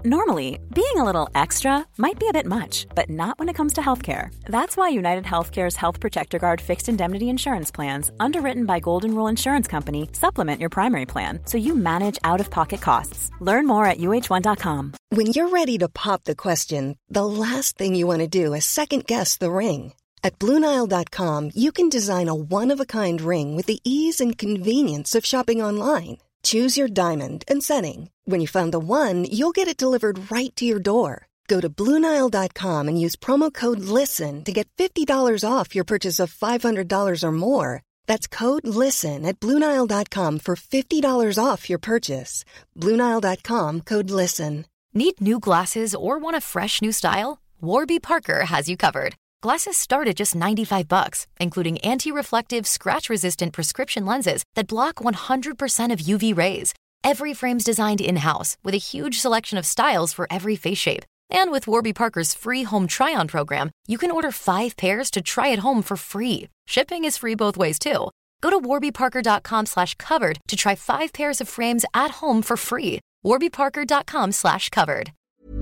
Normally, being a little extra might be a bit much, but not when it comes to healthcare. That's why United Healthcare's Health Protector Guard fixed indemnity insurance plans, underwritten by Golden Rule Insurance Company, supplement your primary plan so you manage out-of-pocket costs. Learn more at uh1.com. When you're ready to pop the question, the last thing you want to do is second-guess the ring. At BlueNile.com, you can design a one-of-a-kind ring with the ease and convenience of shopping online. Choose your diamond and setting. When you find the one, you'll get it delivered right to your door. Go to BlueNile.com and use promo code LISTEN to get $50 off your purchase of $500 or more. That's code LISTEN at BlueNile.com for $50 off your purchase. BlueNile.com, code LISTEN. Need new glasses or want a fresh new style? Warby Parker has you covered. Glasses start at just $95, including anti-reflective, scratch-resistant prescription lenses that block 100% of UV rays. Every frame's designed in-house with a huge selection of styles for every face shape. And with Warby Parker's free home try-on program, you can order 5 pairs to try at home for free. Shipping is free both ways, too. Go to warbyparker.com/covered to try 5 pairs of frames at home for free. warbyparker.com/covered.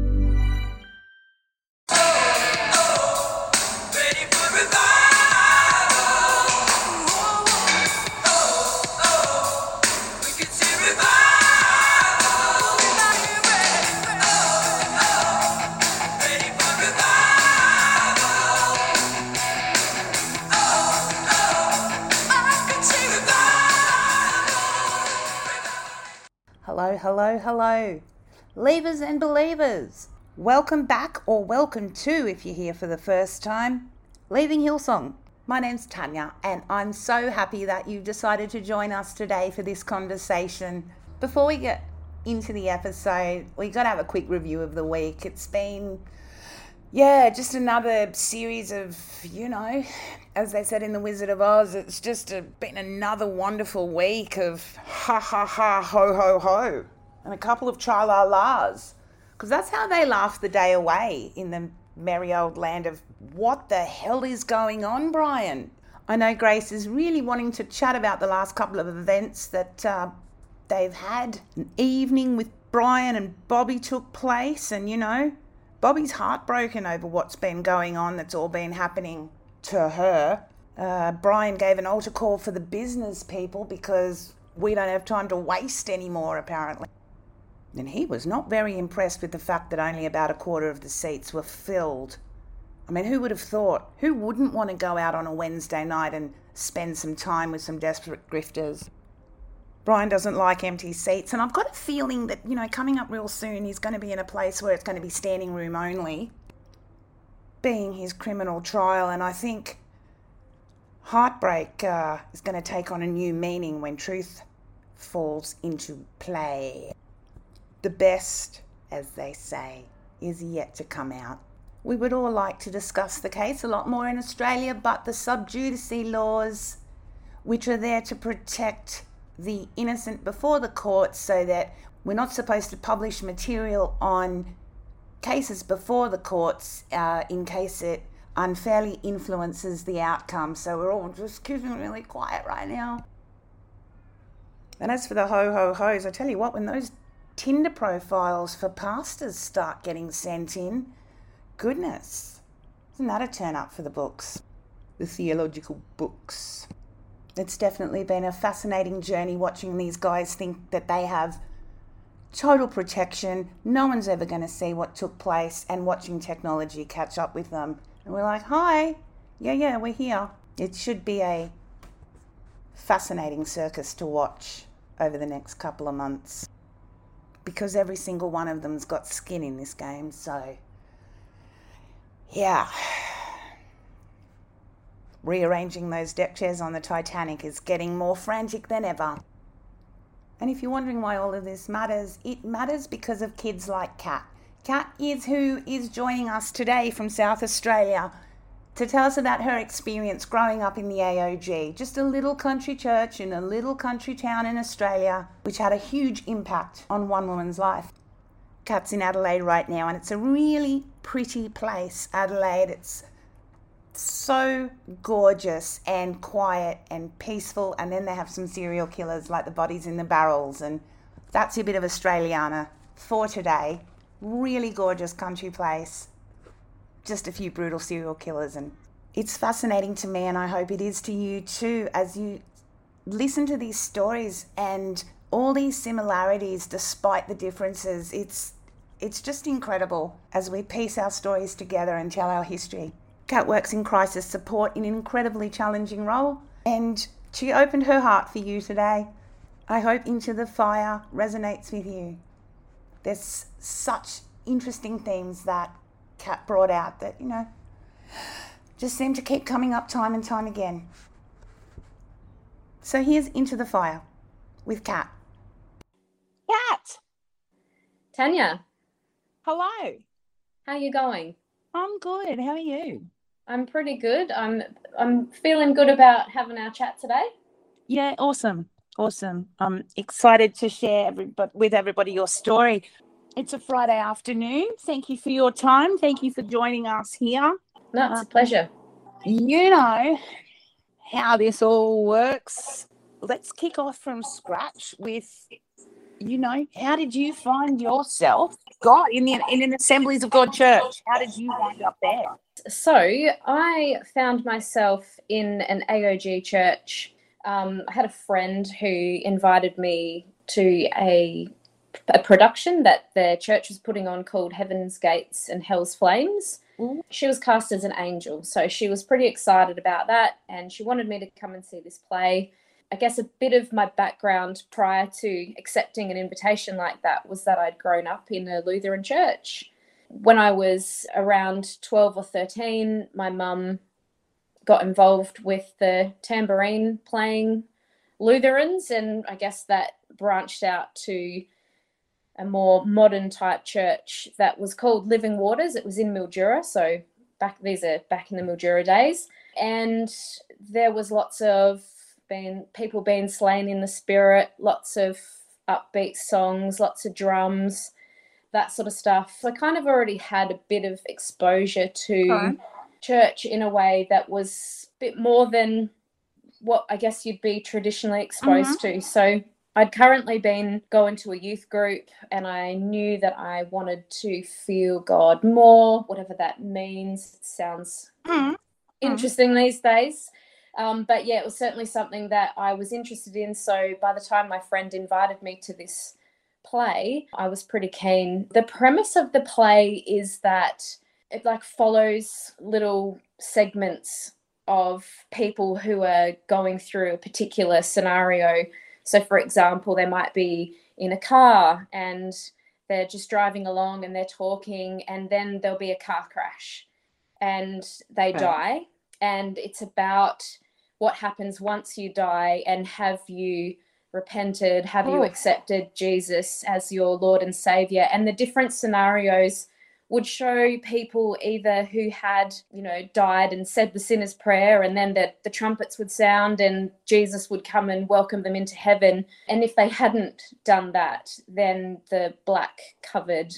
Hello, hello, hello. Leavers and believers. Welcome back, or welcome to, if you're here for the first time, Leaving Hillsong. My name's Tanya, and I'm so happy that you've decided to join us today for this conversation. Before we get into the episode, we got to have a quick review of the week. It's been, just another series of, as they said in The Wizard of Oz, it's just been another wonderful week of ha ha ha, ho ho ho, and a couple of tra-la-las, because that's how they laugh the day away in the merry old land of what the hell is going on, Brian. I know Grace is really wanting to chat about the last couple of events that they've had. An evening with Brian and Bobby took place, and Bobby's heartbroken over what's been going on, that's all been happening to her. Brian gave an altar call for the business people because we don't have time to waste anymore, apparently. And he was not very impressed with the fact that only about a quarter of the seats were filled. I mean, who would have thought? Who wouldn't want to go out on a Wednesday night and spend some time with some desperate grifters? Brian doesn't like empty seats, and I've got a feeling that, coming up real soon, he's going to be in a place where it's going to be standing room only, being his criminal trial, and I think heartbreak is going to take on a new meaning when truth falls into play. The best, as they say, is yet to come out. We would all like to discuss the case a lot more in Australia, but the sub judice laws, which are there to protect the innocent before the courts, so that we're not supposed to publish material on cases before the courts in case it unfairly influences the outcome. So we're all just keeping really quiet right now. And as for the ho-ho-hos, I tell you what, when those Tinder profiles for pastors start getting sent in, goodness, isn't that a turn up for the books? The theological books. It's definitely been a fascinating journey watching these guys think that they have total protection. No one's ever going to see what took place, and watching technology catch up with them. And we're like, hi, yeah, we're here. It should be a fascinating circus to watch over the next couple of months, because every single one of them's got skin in this game. So, yeah. Rearranging those deck chairs on the Titanic is getting more frantic than ever. And if you're wondering why all of this matters, it matters because of kids like Kat. Kat is who is joining us today from South Australia to tell us about her experience growing up in the AOG, just a little country church in a little country town in Australia, which had a huge impact on one woman's life. Kat's in Adelaide right now, and it's a really pretty place, Adelaide. It's so gorgeous and quiet and peaceful, and then they have some serial killers like the bodies in the barrels, and that's a bit of Australiana for today. Really gorgeous country place. Just a few brutal serial killers, and it's fascinating to me, and I hope it is to you too, as you listen to these stories and all these similarities despite the differences. It's just incredible as we piece our stories together and tell our history. Kat works in crisis support in an incredibly challenging role, and she opened her heart for you today. I hope Into the Fire resonates with you. There's such interesting themes that Kat brought out that, just seem to keep coming up time and time again. So here's Into the Fire with Kat. Kat! Tanya, Hello. how you going? I'm good. How are you? I'm pretty good. I'm feeling good about having our chat today. Yeah, awesome. I'm excited to share with everybody your story. It's a Friday afternoon. Thank you for your time. Thank you for joining us here. No, it's a pleasure. You know how this all works. Let's kick off from scratch with, how did you find yourself, God, in an Assemblies of God church? How did you wind up there? So I found myself in an AOG church. I had a friend who invited me to a production that the church was putting on called Heaven's Gates and Hell's Flames. Mm. She was cast as an angel, so she was pretty excited about that, and she wanted me to come and see this play. I guess a bit of my background prior to accepting an invitation like that was that I'd grown up in a Lutheran church. When I was around 12 or 13, my mum got involved with the tambourine playing Lutherans, and I guess that branched out to a more modern type church that was called Living Waters. It was in Mildura, so back in the Mildura days, and there was lots of people being slain in the spirit, lots of upbeat songs, lots of drums, that sort of stuff. So I kind of already had a bit of exposure to church in a way that was a bit more than what I guess you'd be traditionally exposed to. So I'd currently been going to a youth group, and I knew that I wanted to feel God more, whatever that means. It sounds interesting these days. But yeah, it was certainly something that I was interested in. So by the time my friend invited me to this play, I was pretty keen. The premise of the play is that it follows little segments of people who are going through a particular scenario. So for example, they might be in a car and they're just driving along and they're talking, and then there'll be a car crash and they die. And it's about what happens once you die, and have you repented, have you accepted Jesus as your Lord and Saviour. And the different scenarios would show people either who had, died and said the sinner's prayer, and then the trumpets would sound and Jesus would come and welcome them into heaven. And if they hadn't done that, then the black covered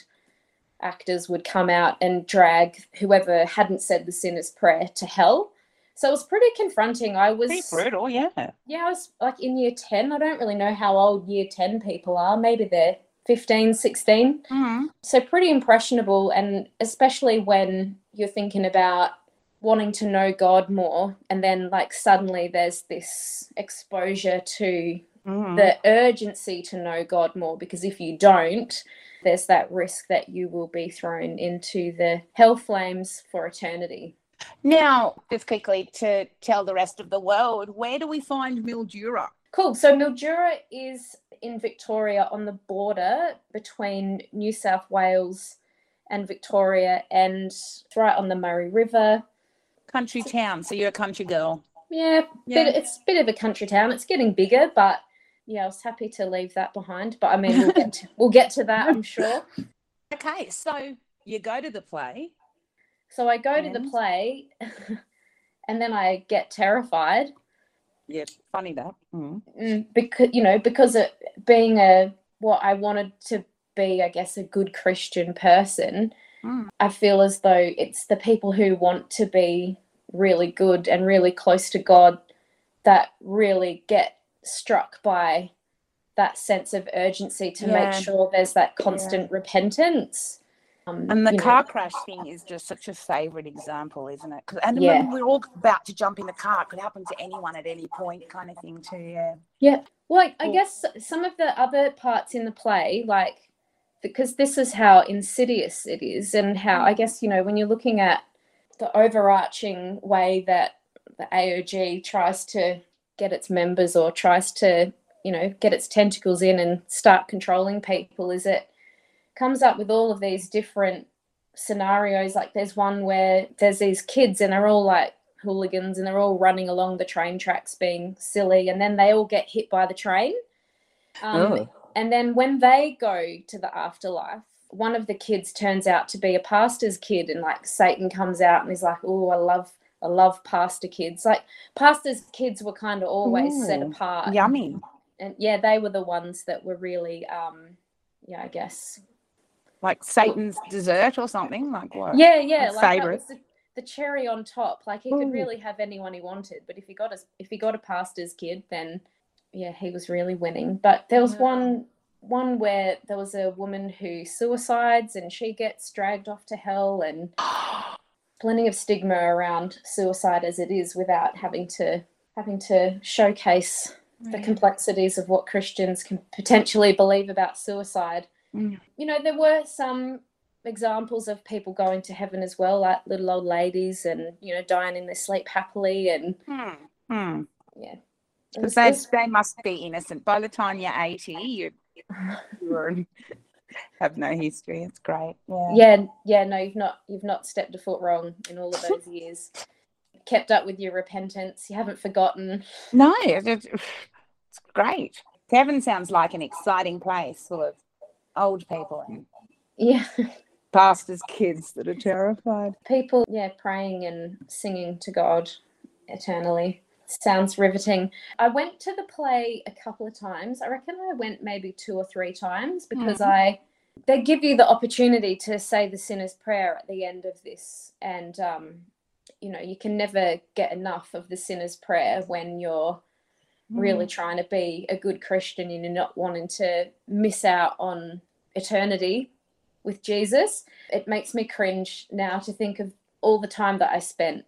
actors would come out and drag whoever hadn't said the sinner's prayer to hell. So it was pretty confronting. Pretty brutal, yeah. Yeah, I was in year 10. I don't really know how old year 10 people are. Maybe they're 15, 16. Mm-hmm. So pretty impressionable, and especially when you're thinking about wanting to know God more, and then suddenly there's this exposure to the urgency to know God more, because if you don't, there's that risk that you will be thrown into the hell flames for eternity. Now, just quickly to tell the rest of the world, where do we find Mildura? Cool. So Mildura is in Victoria, on the border between New South Wales and Victoria, and it's right on the Murray River. Country town, so you're a country girl. Yeah. It's a bit of a country town. It's getting bigger, but yeah, I was happy to leave that behind. But I mean, we'll get to that, I'm sure. Okay, so you go to the play. So I go to the play and then I get terrified. Yeah, funny that. Because it being what I wanted to be, I guess, a good Christian person, I feel as though it's the people who want to be really good and really close to God that really get struck by that sense of urgency to make sure there's that constant repentance. And the you know, car crash thing is just such a favourite example, isn't it? And Yeah. when we're all about to jump in the car, it could happen to anyone at any point, kind of thing too. Yeah. Yeah. Well, I guess some of the other parts in the play, like, because this is how insidious it is, and how, I guess, you know, when you're looking at the overarching way that the AOG tries to get its members, or tries to, you know, get its tentacles in and start controlling people, is it comes up with all of these different scenarios. Like, there's one where there's these kids and they're all like hooligans and they're all running along the train tracks being silly, and then they all get hit by the train. And then when they go to the afterlife, one of the kids turns out to be a pastor's kid, and like Satan comes out and he's like, oh, I love pastor kids. Like, pastors' kids were kind of always set apart. Yummy. And yeah, they were the ones that were really, I guess. Like Satan's dessert or something? Like what? Yeah. Like Like favourite. that was the cherry on top. Like, he could really have anyone he wanted, but if he got a pastor's kid, then yeah, he was really winning. But there was one where there was a woman who suicides and she gets dragged off to hell, and plenty of stigma around suicide as it is, without having to showcase the complexities of what Christians can potentially believe about suicide. You know, there were some examples of people going to heaven as well, like little old ladies, and, you know, dying in their sleep happily, and yeah. Because they must be innocent. By the time you're 80, you have no history. It's great. Yeah. No, you've not stepped a foot wrong in all of those years. Kept up with your repentance. You haven't forgotten. No, it's great. Heaven sounds like an exciting place full of old people and pastors' kids that are terrified. People, praying and singing to God eternally. Sounds riveting. I went to the play a couple of times. I reckon I went maybe 2 or 3 times, because they give you the opportunity to say the sinner's prayer at the end of this, and you know, you can never get enough of the sinner's prayer when you're really trying to be a good Christian and you're not wanting to miss out on eternity with Jesus. It makes me cringe now to think of all the time that I spent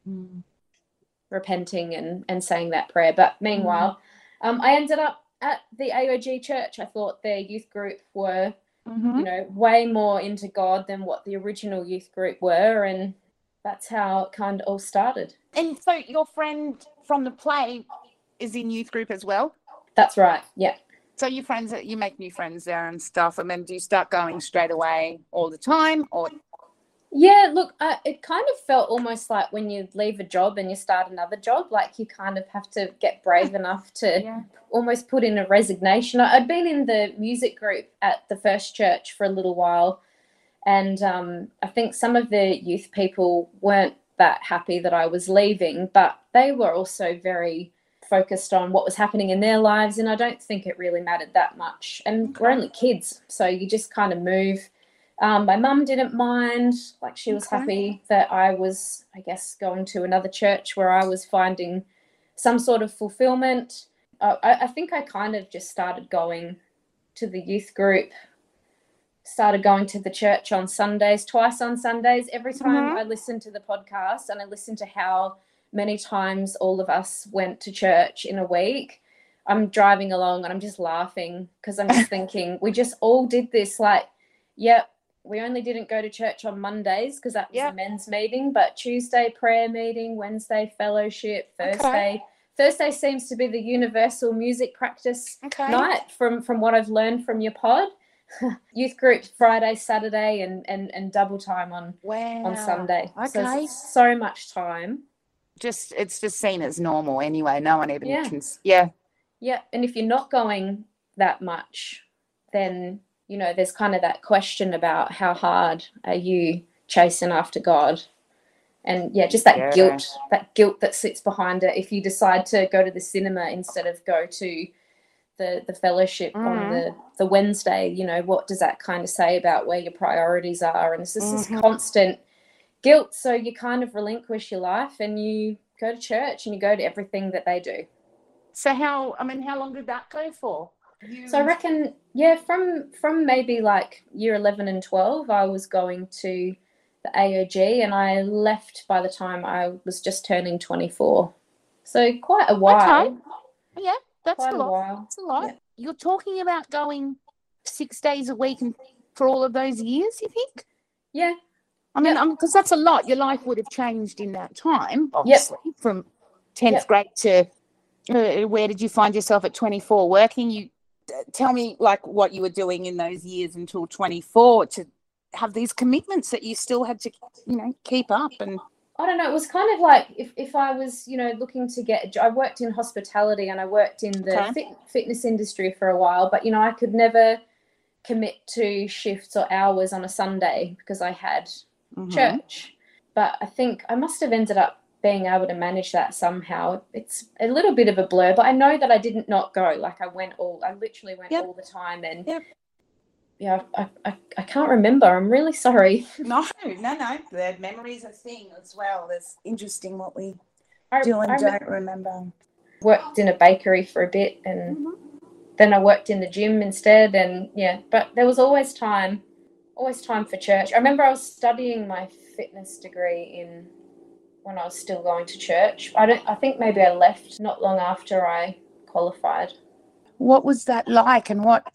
repenting and saying that prayer. But meanwhile, I ended up at the AOG church. I thought their youth group were, you know, way more into God than what the original youth group were, and that's how it kind of all started. And so your friend from the play is in youth group as well? That's right, yeah. So you make new friends there and stuff, and then do you start going straight away all the time, or? Yeah, look, it kind of felt almost like when you leave a job and you start another job, like you kind of have to get brave enough to almost put in a resignation. I'd been in the music group at the first church for a little while, and I think some of the youth people weren't that happy that I was leaving, but they were also very focused on what was happening in their lives, and I don't think it really mattered that much. And we're only kids, so you just kind of move. My mum didn't mind. Like, she was happy that I was, I guess, going to another church where I was finding some sort of fulfillment. I think I kind of just started going to the youth group, started going to the church on Sundays, twice on Sundays. Every time I listened to the podcast and I listened to how many times all of us went to church in a week, I'm driving along and I'm just laughing, because I'm just thinking, we just all did this. Like, we only didn't go to church on Mondays because that was a men's meeting, but Tuesday prayer meeting, Wednesday fellowship, Thursday seems to be the universal music practice night from what I've learned from your pod. Youth group Friday, Saturday, and double time on Sunday. So it's so much time. It's just seen as normal anyway. No one even And if you're not going that much, then, you know, there's kind of that question about how hard are you chasing after God, and just that guilt that sits behind it if you decide to go to the cinema instead of go to the fellowship on the Wednesday. You know, what does that kind of say about where your priorities are? And it's just this constant guilt, so you kind of relinquish your life and you go to church and you go to everything that they do. So how long did that go for? So I reckon, yeah, from maybe like year 11 and 12, I was going to the AOG, and I left by the time I was just turning 24. So quite a while. Okay. Yeah, that's Quite a a lot. while. That's a lot. Yeah. You're talking about going 6 days a week and for all of those years, you think? Yeah. I mean, Yep. because that's a lot. Your life would have changed in that time, obviously, from 10th grade to where did you find yourself at 24 working? You tell me like what you were doing in those years until 24 to have these commitments that you still had to, keep up. And I don't know. It was kind of like if I was, looking to get. I worked in hospitality and I worked in the fitness industry for a while, but I could never commit to shifts or hours on a Sunday because I had church. But I think I must have ended up being able to manage that somehow. It's a little bit of a blur, but I know that I didn't not go. Like I literally went all the time, and yeah, I can't remember. I'm really sorry. No. The memory's a thing as well. It's interesting what we do and don't remember. Worked in a bakery for a bit, and then I worked in the gym instead, and but there was always time for church. I remember I was studying my fitness degree when I was still going to church. I think maybe I left not long after I qualified. What was that like, and what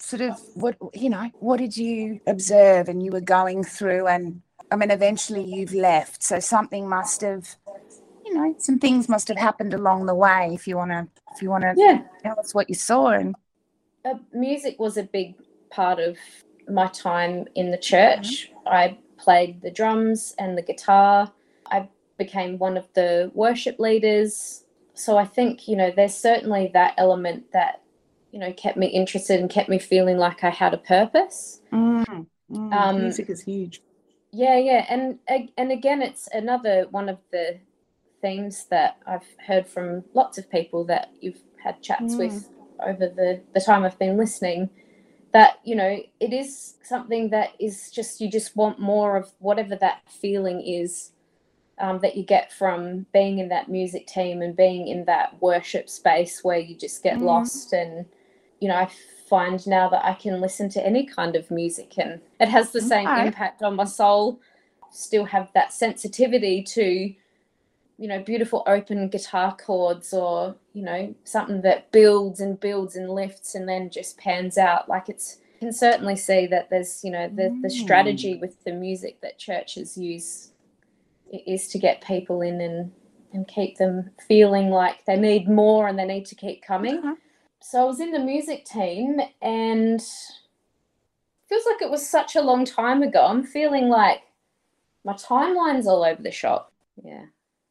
did you observe and you were going through? And I mean, eventually you've left, so something must have, some things must have happened along the way. If you want to tell us what you saw. And music was a big part of my time in the church. I played the drums and the guitar. I became one of the worship leaders. So I think, there's certainly that element that, kept me interested and kept me feeling like I had a purpose. Music is huge. Yeah. And again, it's another one of the themes that I've heard from lots of people that you've had chats with over the time I've been listening, that, it is something that is just, you just want more of whatever that feeling is that you get from being in that music team and being in that worship space where you just get lost. And, I find now that I can listen to any kind of music and it has the same impact on my soul. Still have that sensitivity to, beautiful open guitar chords, or, something that builds and builds and lifts and then just pans out. Like can certainly see that there's, the strategy with the music that churches use is to get people in and keep them feeling like they need more and they need to keep coming. So I was in the music team, and feels like it was such a long time ago. I'm feeling like my timeline's all over the shop. Yeah.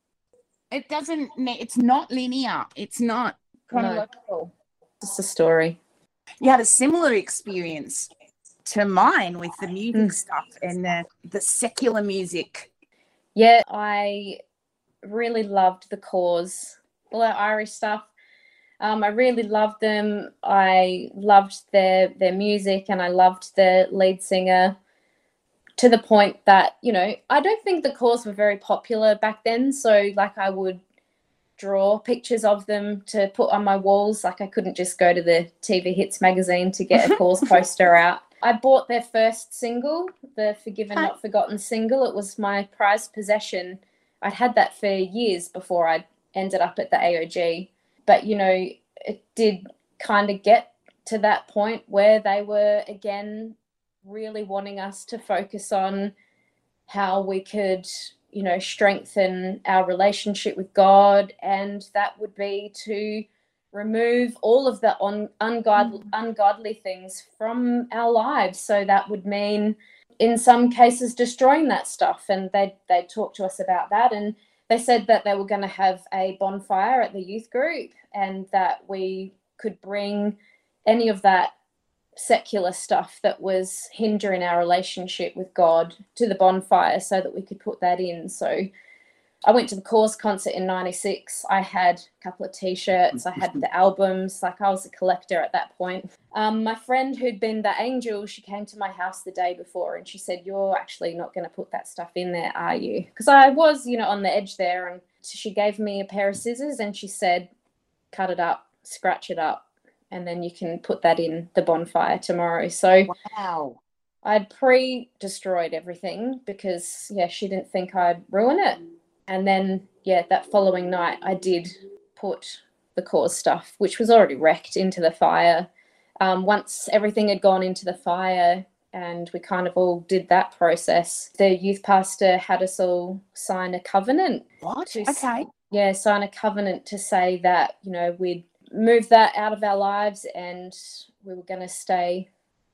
It's not linear. It's not chronological. No. It's a story. You had a similar experience to mine with the music stuff and the secular music. Yeah, I really loved the Cause, all that Irish stuff. I really loved them. I loved their music, and I loved the lead singer, to the point that, I don't think the Cause were very popular back then. So like I would draw pictures of them to put on my walls. Like I couldn't just go to the TV Hits magazine to get a Cause poster out. I bought their first single, the Forgiven Not Forgotten single. It was my prized possession. I'd had that for years before I ended up at the AOG. But, it did kind of get to that point where they were, again, really wanting us to focus on how we could, strengthen our relationship with God. And that would be to remove all of the ungodly things from our lives. So that would mean, in some cases, destroying that stuff. And they talked to us about that. And they said that they were going to have a bonfire at the youth group, and that we could bring any of that secular stuff that was hindering our relationship with God to the bonfire so that we could put that in. So I went to the Cause concert in 96. I had a couple of T-shirts. I had the albums. Like I was a collector at that point. My friend who'd been the angel, she came to my house the day before and she said, "You're actually not going to put that stuff in there, are you?" Because I was, on the edge there. And she gave me a pair of scissors and she said, "Cut it up, scratch it up, and then you can put that in the bonfire tomorrow. So Wow. I'd pre-destroyed everything because, she didn't think I'd ruin it. And then, that following night I did put the cause stuff, which was already wrecked, into the fire. Once everything had gone into the fire and we kind of all did that process, the youth pastor had us all sign a covenant. What? Okay. Sign a covenant to say that, we'd move that out of our lives and we were going to stay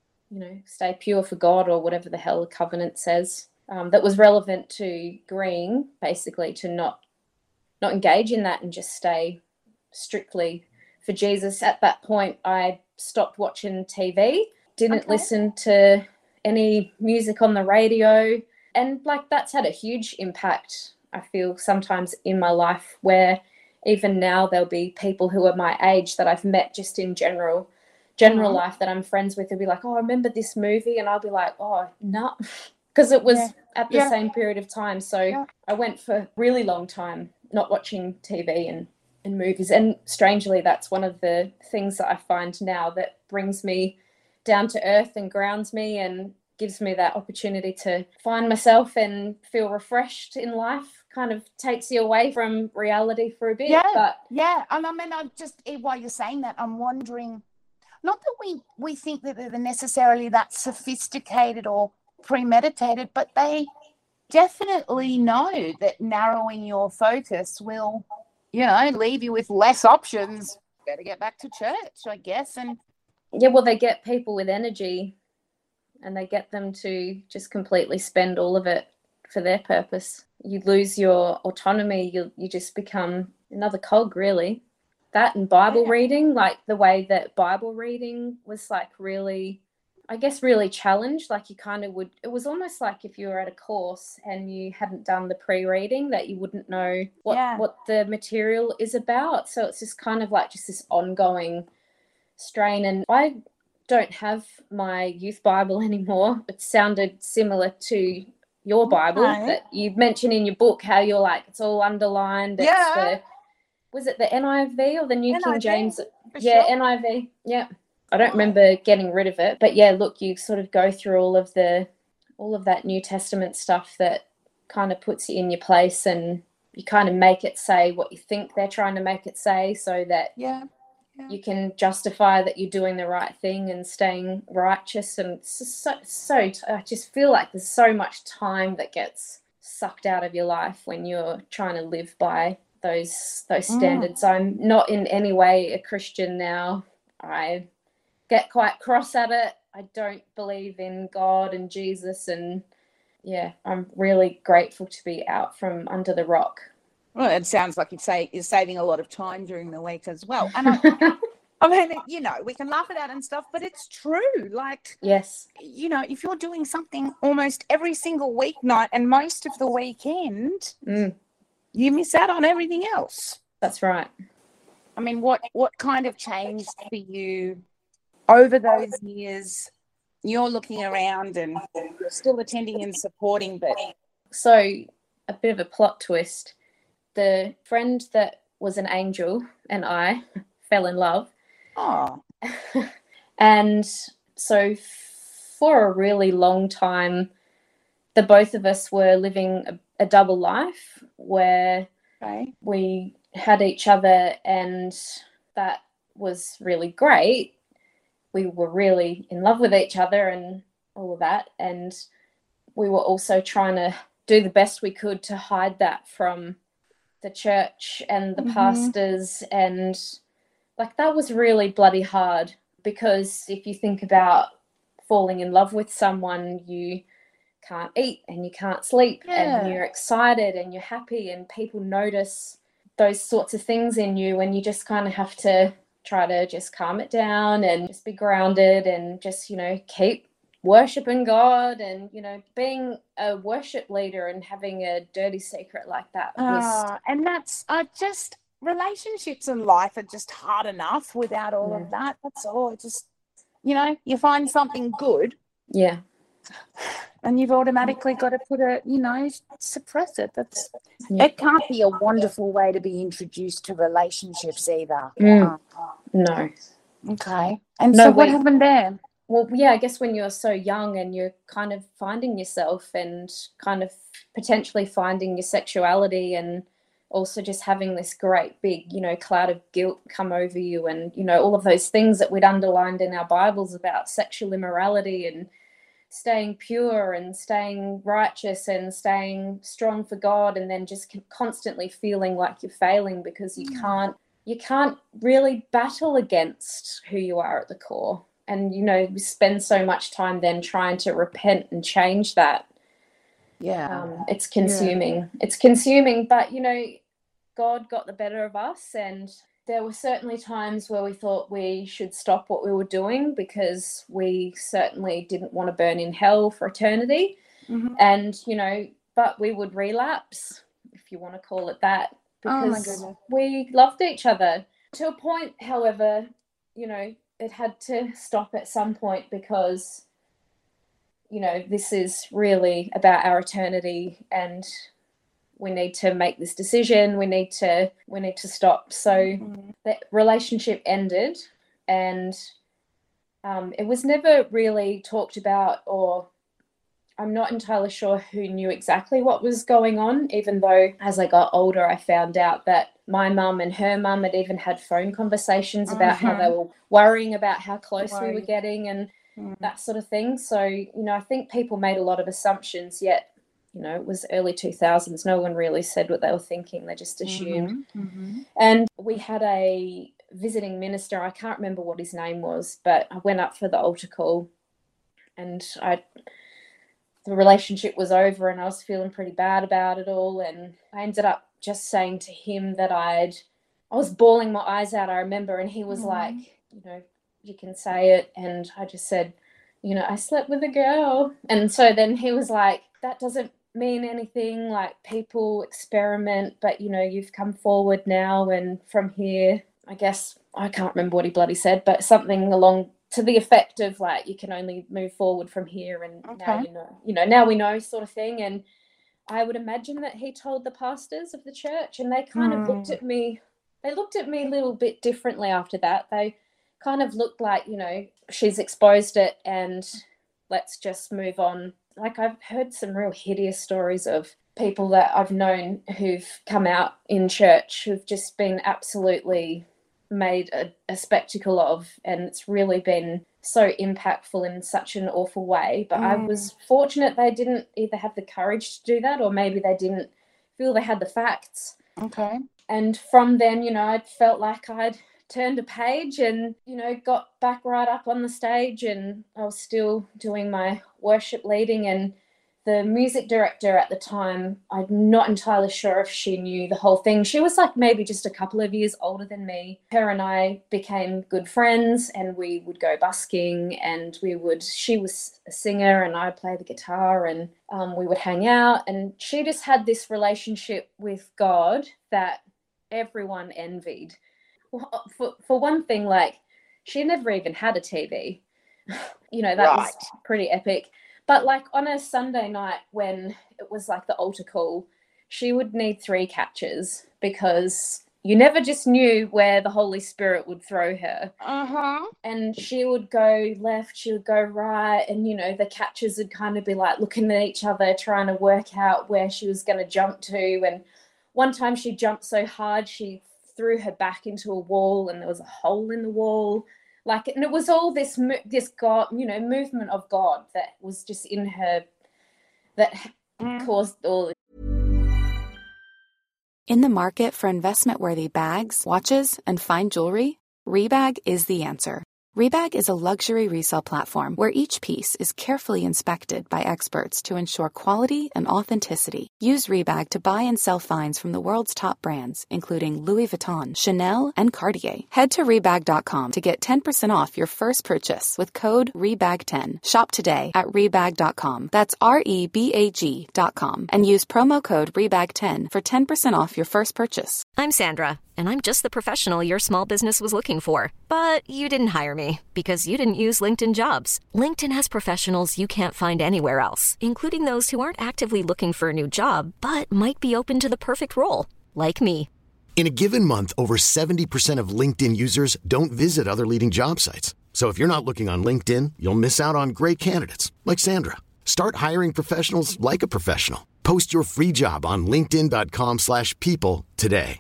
pure for God, or whatever the hell the covenant says. That was relevant to agreeing, basically, to not engage in that and just stay strictly for Jesus. At that point, I stopped watching TV, didn't listen to any music on the radio, and that's had a huge impact, I feel, sometimes in my life, where even now there'll be people who are my age that I've met just in general life that I'm friends with, who'll be like, oh, I remember this movie, and I'll be like, oh, no, because it was at the same period of time. So I went for a really long time not watching TV and movies, and strangely, that's one of the things that I find now that brings me down to earth and grounds me and gives me that opportunity to find myself and feel refreshed in life. Kind of takes you away from reality for a bit. And I mean, I'm just, while you're saying that, I'm wondering, not that we think that they're necessarily that sophisticated or premeditated, but they definitely know that narrowing your focus will, leave you with less options. Better get back to church, I guess. And they get people with energy and they get them to just completely spend all of it for their purpose. You lose your autonomy. You just become another cog, really. That and Bible reading, the way that Bible reading was really, I guess, really challenged. You kind of would, it was almost like if you were at a course and you hadn't done the pre-reading, that you wouldn't know what the material is about. So it's just kind of just this ongoing strain. And I don't have my youth Bible anymore. It sounded similar to your Bible that you mentioned in your book, how you're it's all underlined. Was it the NIV or the New King James? Sure. NIV. Yeah. I don't remember getting rid of it, but look, you sort of go through all of that New Testament stuff that kind of puts you in your place, and you kind of make it say what you think they're trying to make it say, so that you can justify that you're doing the right thing and staying righteous. And it's so I just feel like there's so much time that gets sucked out of your life when you're trying to live by those standards. I'm not in any way a Christian now. I get quite cross at it. I don't believe in God and Jesus, and I'm really grateful to be out from under the rock. Well, it sounds like you're saving a lot of time during the week as well. And I mean, we can laugh at that and stuff, but it's true. Yes. If you're doing something almost every single weeknight and most of the weekend, you miss out on everything else. That's right. I mean, what kind of changed for you over those years? You're looking around and you're still attending and supporting, but... So, a bit of a plot twist. The friend that was an angel and I fell in love. Oh. And so for a really long time, the both of us were living a double life where we had each other, and that was really great. We were really in love with each other and all of that. And we were also trying to do the best we could to hide that from the church and the pastors. And that was really bloody hard, because if you think about falling in love with someone, you can't eat and you can't sleep and you're excited and you're happy, and people notice those sorts of things in you, and you just kind of have to try to just calm it down and just be grounded and just, keep worshiping God. And, being a worship leader and having a dirty secret like that was... and that's just... relationships in life are just hard enough without all of that. That's all. Just, you find something good. Yeah. And you've automatically got to suppress it. It can't be a wonderful way to be introduced to relationships either. No. Okay. And No so what way. happened there? Well, yeah, I guess when you're so young and you're kind of finding yourself and kind of potentially finding your sexuality, and also just having this great big, cloud of guilt come over you, and, all of those things that we'd underlined in our Bibles about sexual immorality and staying pure and staying righteous and staying strong for God, and then just constantly feeling like you're failing because you can't really battle against who you are at the core. And, we spend so much time then trying to repent and change that. Yeah. It's consuming. Yeah. It's consuming, but, God got the better of us. And there were certainly times where we thought we should stop what we were doing because we certainly didn't want to burn in hell for eternity. Mm-hmm. And, but we would relapse, if you want to call it that, because we loved each other. To a point, however, it had to stop at some point because, this is really about our eternity and we need to make this decision. We need to stop. So the relationship ended, and it was never really talked about, or I'm not entirely sure who knew exactly what was going on, even though as I got older, I found out that my mum and her mum had even had phone conversations about how they were worrying about how close we were getting and that sort of thing. So, I think people made a lot of assumptions, yet, it was early 2000s. No one really said what they were thinking. They just assumed. And we had a visiting minister. I can't remember what his name was, but I went up for the altar call, and the relationship was over and I was feeling pretty bad about it all. And I ended up just saying to him that I was bawling my eyes out, I remember, and he was like, you can say it. And I just said, I slept with a girl. And so then he was like, that doesn't mean anything, like people experiment, but you've come forward now, and from here, I guess, I can't remember what he bloody said, but something along to the effect of like, you can only move forward from here, and now now we know, sort of thing. And I would imagine that he told the pastors of the church, and they kind of looked at me a little bit differently after that. They kind of looked like, she's exposed it and let's just move on. Like, I've heard some real hideous stories of people that I've known who've come out in church who've just been absolutely made a spectacle of, and it's really been so impactful in such an awful way. But I was fortunate they didn't either have the courage to do that, or maybe they didn't feel they had the facts. Okay. And from then, I felt like I'd turned a page and, got back right up on the stage, and I was still doing my worship leading. And the music director at the time, I'm not entirely sure if she knew the whole thing. She was like maybe just a couple of years older than me. Her and I became good friends, and we would go busking, and she was a singer and I played the guitar, and we would hang out. And she just had this relationship with God that everyone envied. For one thing, like, she never even had a TV. That was pretty epic. But like on a Sunday night when it was like the altar call, she would need 3 catchers, because you never just knew where the Holy Spirit would throw her. And she would go left, she would go right, and the catchers would kind of be like looking at each other, trying to work out where she was going to jump to. And one time she jumped so hard she threw her back into a wall, and there was a hole in the wall. Like, and it was all this God, movement of God that was just in her that caused all. In the market for investment-worthy bags, watches, and fine jewelry, Rebag is the answer. Rebag is a luxury resale platform where each piece is carefully inspected by experts to ensure quality and authenticity. Use Rebag to buy and sell finds from the world's top brands, including Louis Vuitton, Chanel, and Cartier. Head to Rebag.com to get 10% off your first purchase with code REBAG10. Shop today at Rebag.com. That's REBAG.com. And use promo code REBAG10 for 10% off your first purchase. I'm Sandra, and I'm just the professional your small business was looking for. But you didn't hire me because you didn't use LinkedIn Jobs. LinkedIn has professionals you can't find anywhere else, including those who aren't actively looking for a new job, but might be open to the perfect role, like me. In a given month, over 70% of LinkedIn users don't visit other leading job sites. So if you're not looking on LinkedIn, you'll miss out on great candidates like Sandra. Start hiring professionals like a professional. Post your free job on linkedin.com/people today.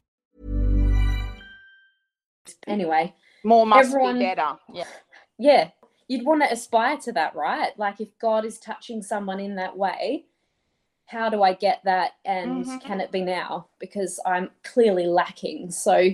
Anyway, More must everyone- be better. Yeah. yeah, you'd want to aspire to that, right? Like if God is touching someone in that way, how do I get that, and can it be now? Because I'm clearly lacking. So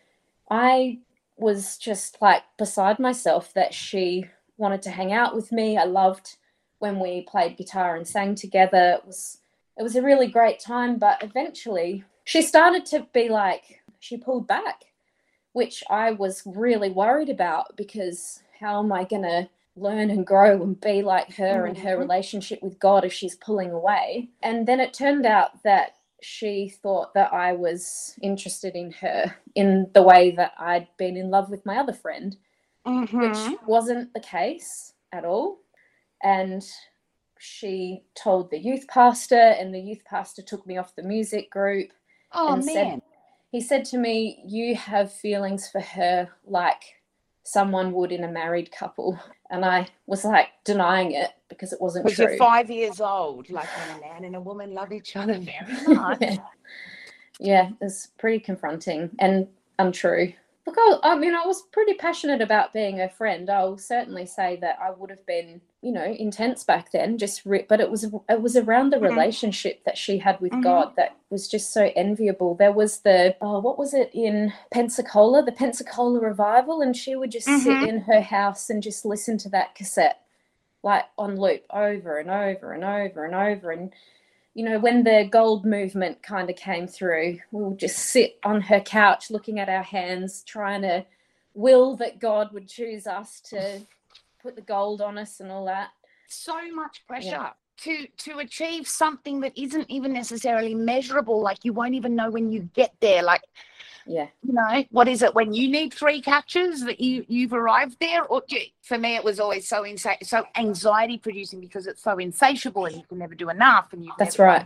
I was just like beside myself that she wanted to hang out with me. I loved when we played guitar and sang together. It was a really great time, but eventually she started to be like, she pulled back, which I was really worried about, because how am I going to learn and grow and be like her in her relationship with God if she's pulling away? And then it turned out that she thought that I was interested in her in the way that I'd been in love with my other friend, which wasn't the case at all. And she told the youth pastor, and the youth pastor took me off the music group. Oh, man. He said to me, you have feelings for her like someone would in a married couple. And I was like denying it because it wasn't true. Because you're 5 years old, like when a man and a woman love each other very much. Yeah, it's pretty confronting and untrue. Look, I mean, I was pretty passionate about being her friend. I'll certainly say that I would have been, intense back then, but it was around the relationship that she had with God that was just so enviable. There was what was it in Pensacola, the Pensacola revival, and she would just sit in her house and just listen to that cassette, like on loop over and over and over and over. And when the gold movement kind of came through, we would just sit on her couch looking at our hands, trying to will that God would choose us to put the gold on us and all that. So much pressure to achieve something that isn't even necessarily measurable. Like you won't even know when you get there. Like, what is it when you need 3 catches that you've arrived there? Or for me, it was always so anxiety producing because it's so insatiable and you can never do enough. And that's right.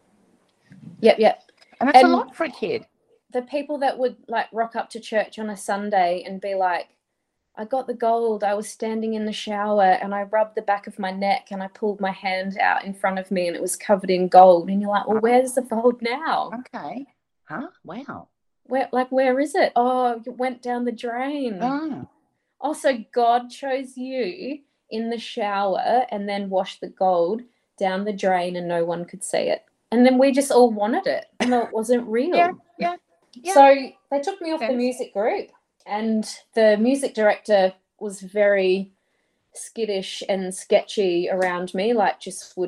Yep. And it's a lot for a kid. The people that would like rock up to church on a Sunday and be like, I got the gold. I was standing in the shower and I rubbed the back of my neck and I pulled my hand out in front of me and it was covered in gold. And you're like, well, where's the gold now? Okay. Huh? Wow. Where is it? Oh, it went down the drain. Oh, so God chose you in the shower and then washed the gold down the drain and no one could see it. And then we just all wanted it. And it wasn't real. Yeah. So they took me off the music group, and the music director was very skittish and sketchy around me, like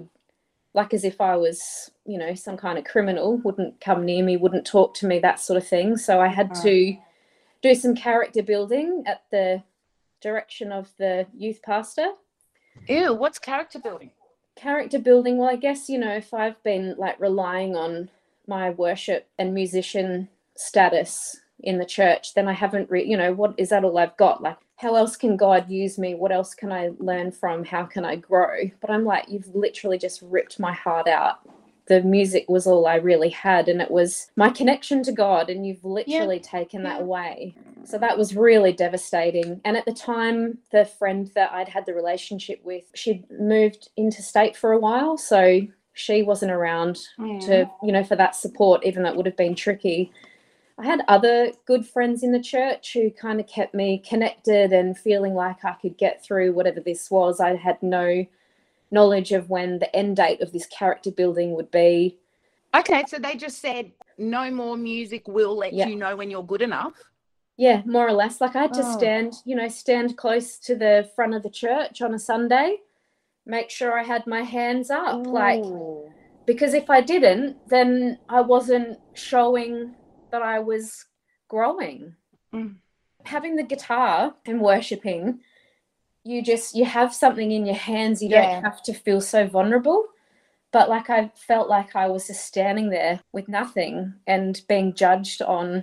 as if I was, some kind of criminal, wouldn't come near me, wouldn't talk to me, that sort of thing. So I had to do some character building at the direction of the youth pastor. Ew, what's character building? Character building, well, I guess, if I've been like relying on my worship and musician status in the church, then I haven't what is that all I've got? Like, how else can God use me? What else can I learn from? How can I grow? But I'm like, you've literally just ripped my heart out. The music was all I really had, and it was my connection to God, and you've literally taken that away. So that was really devastating. And at the time, the friend that I'd had the relationship with, she'd moved interstate for a while, so she wasn't around to, for that support, even though it would have been tricky. I had other good friends in the church who kind of kept me connected and feeling like I could get through whatever this was. I had no knowledge of when the end date of this character building would be. Okay, so they just said no more music, we'll let you know when you're good enough. Yeah, more or less. Like I had to stand close to the front of the church on a Sunday, make sure I had my hands up, because if I didn't, then I wasn't showing that I was growing. Having the guitar and worshiping, you have something in your hands. You don't have to feel so vulnerable. But like I felt like I was just standing there with nothing and being judged on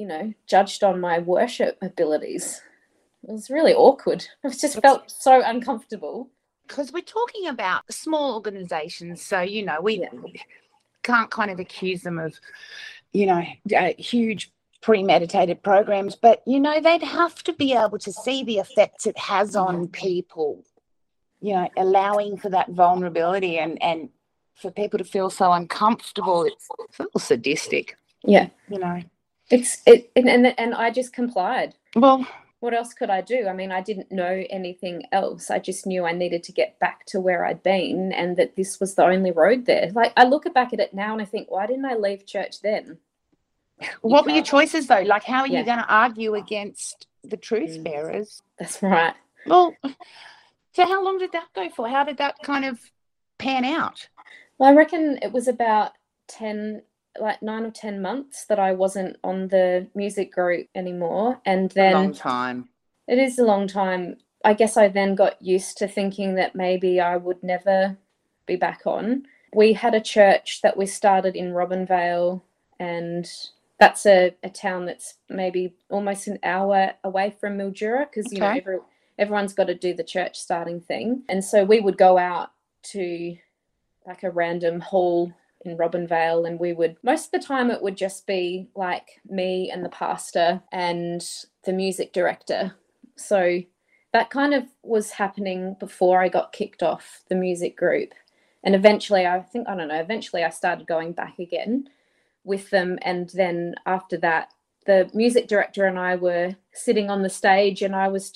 my worship abilities. It was really awkward. I just felt so uncomfortable. Because we're talking about small organisations, so, we can't kind of accuse them of, huge premeditated programs, but, you know, they'd have to be able to see the effects it has on people, you know, allowing for that vulnerability and for people to feel so uncomfortable. It's a little sadistic. Yeah. You know. And I just complied. Well, what else could I do? I mean, I didn't know anything else. I just knew I needed to get back to where I'd been and that this was the only road there. Like, I look back at it now and I think, why didn't I leave church then? What were your choices, though? Like, how are you going to argue against the truth bearers? That's right. Well, so how long did that go for? How did that kind of pan out? Well, I reckon it was about 9 or 10 months that I wasn't on the music group anymore. And then a long time. It is a long time. I guess I then got used to thinking that maybe I would never be back on. We had a church that we started in Robinvale, and that's a town that's maybe almost an hour away from Mildura because, you know, everyone's got to do the church starting thing. And so we would go out to like a random hall in Robinvale, and we would, most of the time it would just be like me and the pastor and the music director. So that kind of was happening before I got kicked off the music group. And eventually I started going back again with them. And then after that, the music director and I were sitting on the stage, and I was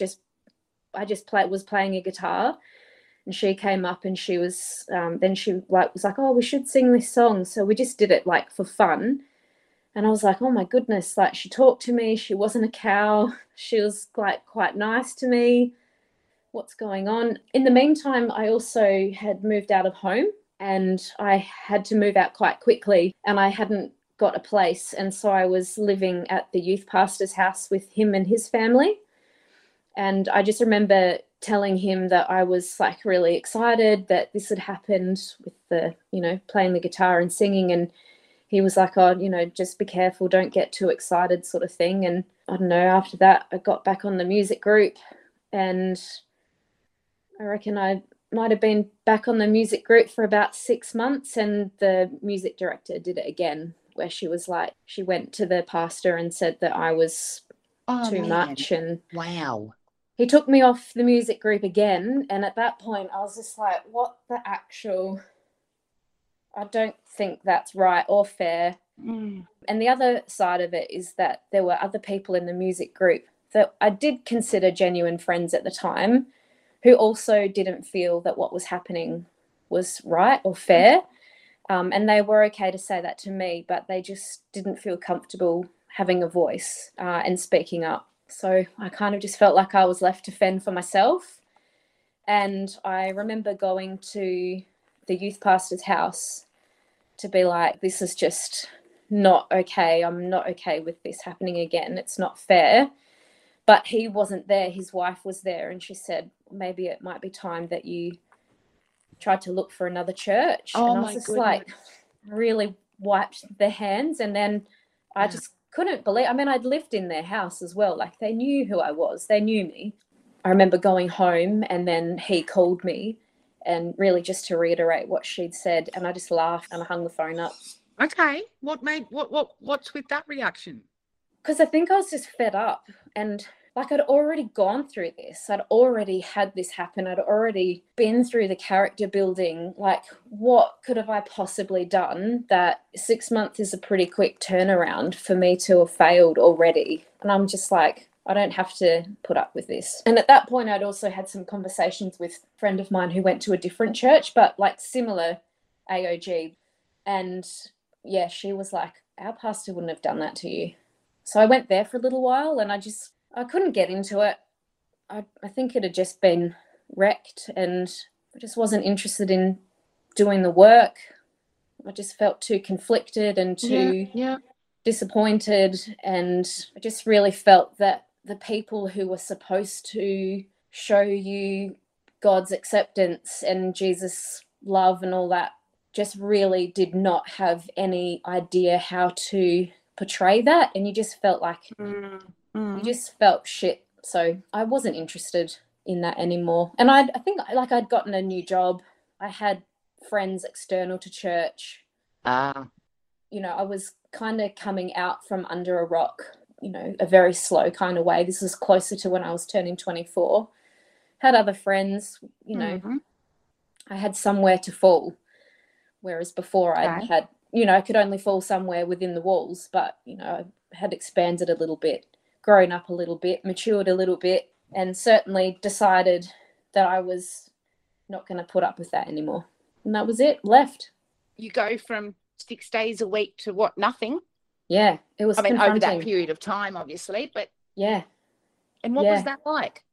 playing a guitar. And she came up and she was, then she was like, oh, we should sing this song. So we just did it like for fun. And I was like, oh my goodness, like she talked to me. She wasn't a cow. She was like quite nice to me. What's going on? In the meantime, I also had moved out of home, and I had to move out quite quickly, and I hadn't got a place. And so I was living at the youth pastor's house with him and his family. And I just remember telling him that I was like really excited that this had happened with the, you know, playing the guitar and singing. And he was like, oh, you know, just be careful, don't get too excited sort of thing. And I don't know, after that, I got back on the music group, and I reckon I might have been back on the music group for about 6 months, and the music director did it again, where she was like, she went to the pastor and said that I was too much. And wow. He took me off the music group again. And at that point, I was just like, what the actual... I don't think that's right or fair. And the other side of it is that there were other people in the music group that I did consider genuine friends at the time, who also didn't feel that what was happening was right or fair. And they were okay to say that to me, but they just didn't feel comfortable having a voice and speaking up. So I kind of just felt like I was left to fend for myself. And I remember going to the youth pastor's house to be like, this is just not okay. I'm not okay with this happening again. It's not fair. But he wasn't there. His wife was there, and she said, maybe it might be time that you tried to look for another church. Oh, and I was just goodness. like, really wiped their hands. And then I just couldn't believe, I mean, I'd lived in their house as well. Like, they knew who I was. They knew me. I remember going home, and then he called me, and really just to reiterate what she'd said. And I just laughed and I hung the phone up. Okay. What's with that reaction? Because I think I was just fed up, and like I'd already gone through this. I'd already had this happen. I'd already been through the character building. Like, what could have I possibly done that 6 months is a pretty quick turnaround for me to have failed already? And I'm just like, I don't have to put up with this. And at that point, I'd also had some conversations with a friend of mine who went to a different church, but like similar AOG. And yeah, she was like, our pastor wouldn't have done that to you. So I went there for a little while, and I couldn't get into it. I think it had just been wrecked, and I just wasn't interested in doing the work. I just felt too conflicted and too disappointed. And I just really felt that the people who were supposed to show you God's acceptance and Jesus' love and all that just really did not have any idea how to portray that. And you just felt like you just felt shit. So I wasn't interested in that anymore. And I think like I'd gotten a new job. I had friends external to church. You know, I was kind of coming out from under a rock, you know, a very slow kind of way. This is closer to when I was turning 24. Had other friends, you know, I had somewhere to fall, whereas before I had, you know, I could only fall somewhere within the walls, but, you know, I had expanded a little bit, grown up a little bit, matured a little bit, and certainly decided that I was not going to put up with that anymore. And that was it, left. You go from 6 days a week to what, nothing? Yeah, it was confronting. Over that period of time, obviously, but... Yeah. And what was that like?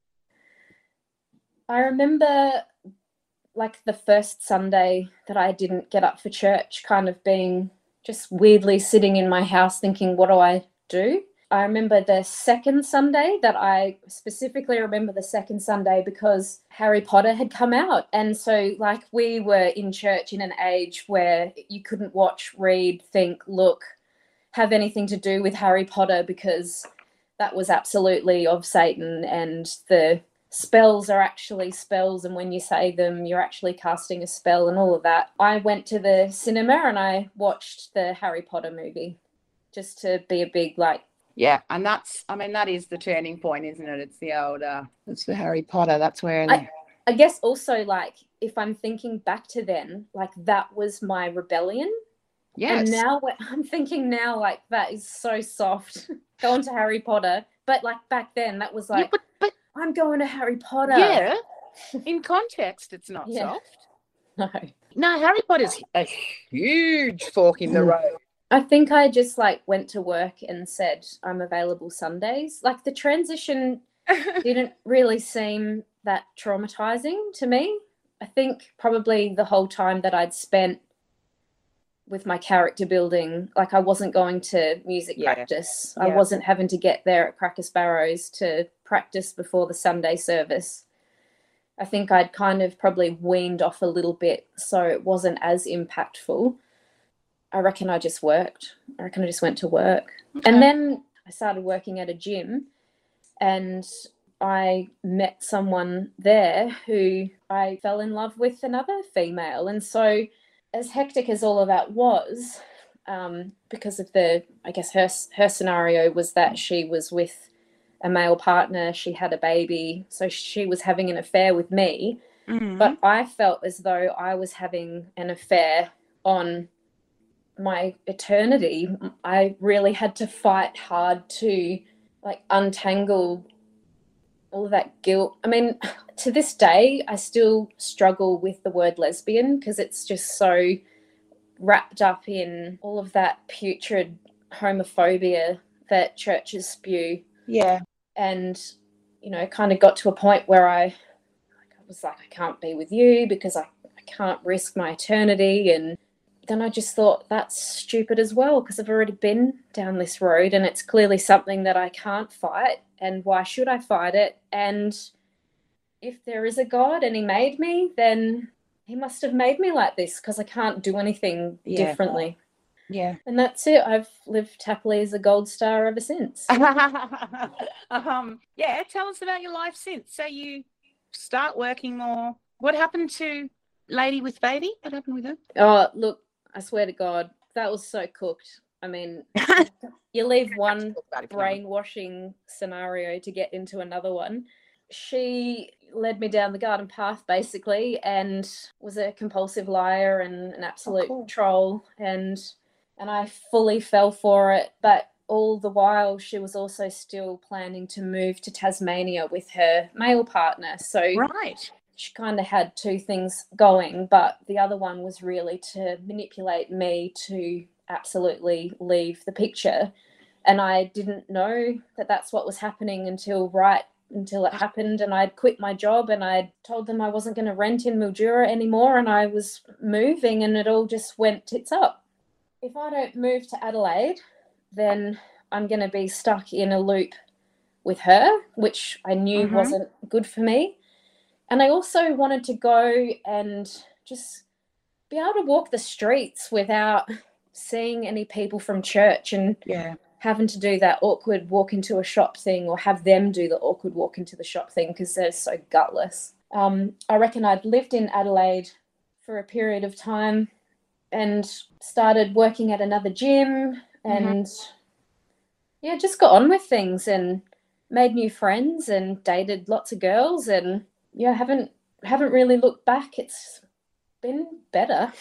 I remember, like, the first Sunday that I didn't get up for church, kind of being just weirdly sitting in my house thinking, what do I do? I remember the second Sunday that I specifically remember the second Sunday because Harry Potter had come out. And so, like, we were in church in an age where you couldn't watch, read, think, look, have anything to do with Harry Potter because that was absolutely of Satan, and the spells are actually spells, and when you say them, you're actually casting a spell and all of that. I went to the cinema and I watched the Harry Potter movie just to be a big, like... Yeah, and that's, I mean, that is the turning point, isn't it? It's the old, it's the Harry Potter. That's where... I guess also, like, if I'm thinking back to then, like, that was my rebellion. Yes. And now I'm thinking now, like, that is so soft, going to Harry Potter. But, like, back then, that was like, but I'm going to Harry Potter. Yeah, in context, it's not soft. No, Harry Potter's a huge fork in the road. I think I just, like, went to work and said I'm available Sundays. Like, the transition didn't really seem that traumatizing to me. I think probably the whole time that I'd spent with my character building, like, I wasn't going to music practice. I wasn't having to get there at Cracker Sparrows to practice before the Sunday service. I think I'd kind of probably weaned off a little bit, so it wasn't as impactful. I reckon I just worked. I reckon I just went to work. Okay. And then I started working at a gym, and I met someone there who I fell in love with, another female. And so as hectic as all of that was, because of the, I guess her scenario was that she was with a male partner, she had a baby, so she was having an affair with me. Mm-hmm. But I felt as though I was having an affair on my eternity. I really had to fight hard to, like, untangle all of that guilt. I mean, to this day, I still struggle with the word lesbian because it's just so wrapped up in all of that putrid homophobia that churches spew. Yeah. And, you know, kind of got to a point where I was like, I can't be with you because I can't risk my eternity. And then I just thought, that's stupid as well, because I've already been down this road and it's clearly something that I can't fight. And why should I fight it? And if there is a God and he made me, then he must have made me like this because I can't do anything differently. Yeah. And that's it. I've lived happily as a gold star ever since. Yeah, tell us about your life since. So you start working more. What happened to Lady with Baby? What happened with her? Oh, look, I swear to God, that was so cooked. I mean, you leave one brainwashing scenario to get into another one. She led me down the garden path, basically, and was a compulsive liar and an absolute troll. And I fully fell for it. But all the while, she was also still planning to move to Tasmania with her male partner. So she kind of had two things going, but the other one was really to manipulate me to absolutely leave the picture. And I didn't know that that's what was happening until it happened. And I'd quit my job and I'd told them I wasn't going to rent in Mildura anymore, and I was moving, and it all just went tits up. If I don't move to Adelaide, then I'm going to be stuck in a loop with her, which I knew wasn't good for me. And I also wanted to go and just be able to walk the streets without seeing any people from church and having to do that awkward walk into a shop thing, or have them do the awkward walk into the shop thing because they're so gutless. I reckon I'd lived in Adelaide for a period of time and started working at another gym. and yeah, just got on with things and made new friends and dated lots of girls, and yeah, haven't really looked back. It's been better.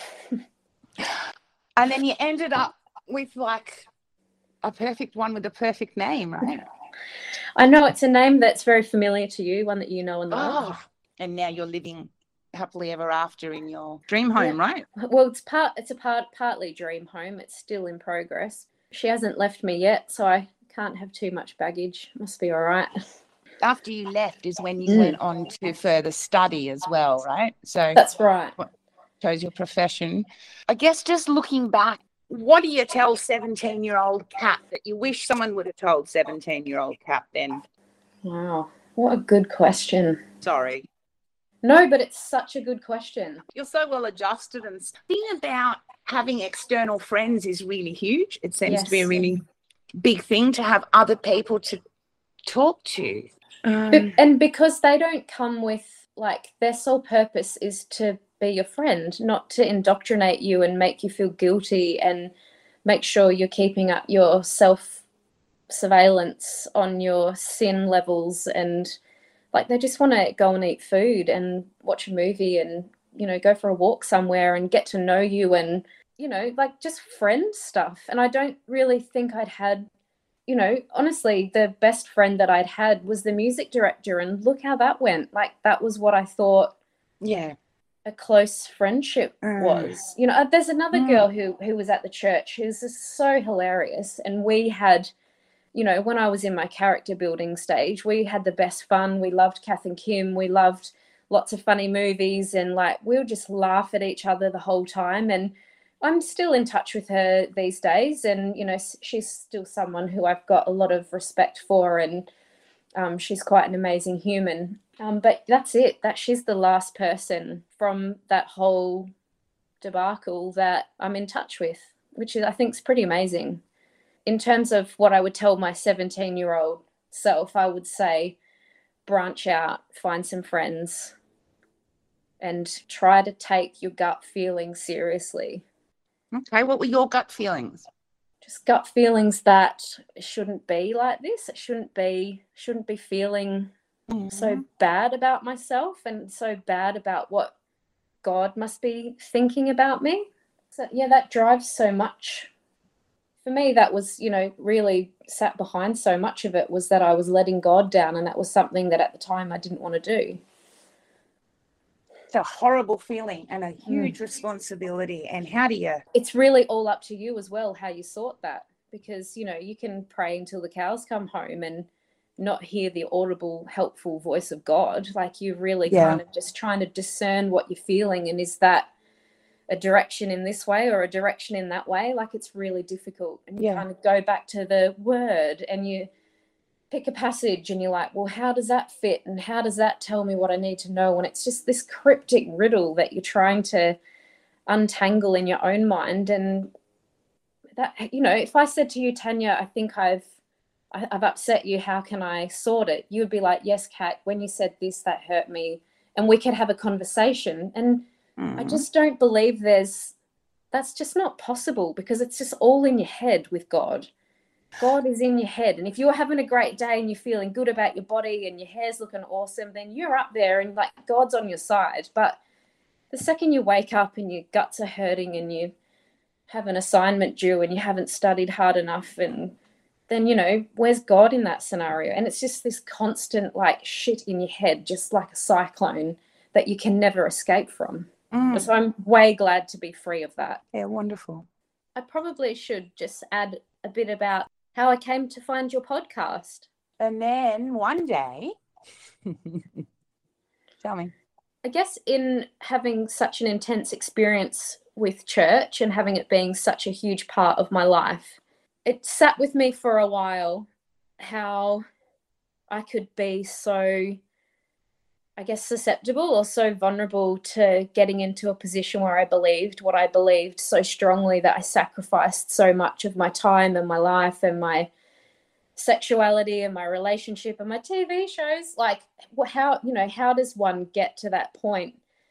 And then you ended up with like a perfect one with a perfect name, right? I know it's a name that's very familiar to you, one that you know and love. Oh, and now you're living happily ever after in your dream home, right? Well, it's partly dream home. It's still in progress. She hasn't left me yet, so I can't have too much baggage. Must be all right. After you left is when you went on to further study as well, right? So that's right. Chose your profession. I guess just looking back, what do you tell 17-year-old Kat that you wish someone would have told 17-year-old Kat then? Wow, what a good question. Sorry. No, but it's such a good question. You're so well adjusted, and the thing about having external friends is really huge. It seems to be a really big thing to have other people to talk to. And because they don't come with, like, their sole purpose is to be your friend, not to indoctrinate you and make you feel guilty and make sure you're keeping up your self-surveillance on your sin levels, and like they just want to go and eat food and watch a movie and, you know, go for a walk somewhere and get to know you and, you know, like just friend stuff. And I don't really think I'd had, you know, honestly, the best friend that I'd had was the music director, and look how that went. Like that was what I thought a close friendship was. You know, there's another girl who was at the church who's just so hilarious, and we had, you know, when I was in my character building stage, we had the best fun. We loved Kath and Kim. We loved lots of funny movies, and like we would just laugh at each other the whole time. And I'm still in touch with her these days, and you know, she's still someone who I've got a lot of respect for, and she's quite an amazing human. But that's it. That she's the last person from that whole debacle that I'm in touch with, which is, I think, is pretty amazing. In terms of what I would tell my 17-year-old self, I would say branch out, find some friends, and try to take your gut feelings seriously. Okay, what were your gut feelings? Just gut feelings that it shouldn't be like this. It shouldn't be feeling so bad about myself and so bad about what God must be thinking about me. So yeah, that drives so much. For me, that was, you know, really sat behind so much of it was that I was letting God down, and that was something that at the time I didn't want to do. It's a horrible feeling and a huge responsibility. And how do you? It's really all up to you as well, how you sort that, because, you know, you can pray until the cows come home and not hear the audible, helpful voice of God. Like you're really kind of just trying to discern what you're feeling, and is that a direction in this way or a direction in that way? Like it's really difficult. And you kind of go back to the word and you pick a passage and you're like, well, how does that fit? And how does that tell me what I need to know? And it's just this cryptic riddle that you're trying to untangle in your own mind. And that, you know, if I said to you, Tanya, I think I've upset you, how can I sort it? You would be like, yes, Kat, when you said this, that hurt me. And we could have a conversation. And I just don't believe that's just not possible, because it's just all in your head with God. God is in your head. And if you're having a great day and you're feeling good about your body and your hair's looking awesome, then you're up there and like God's on your side. But the second you wake up and your guts are hurting and you have an assignment due and you haven't studied hard enough, and then, you know, where's God in that scenario? And it's just this constant like shit in your head, just like a cyclone that you can never escape from. So I'm way glad to be free of that. Yeah, wonderful. I probably should just add a bit about how I came to find your podcast. And then one day, tell me. I guess in having such an intense experience with church and having it being such a huge part of my life, it sat with me for a while how I could be so, I guess, susceptible or so vulnerable to getting into a position where I believed what I believed so strongly that I sacrificed so much of my time and my life and my sexuality and my relationship and my TV shows. Like how does one get to that point?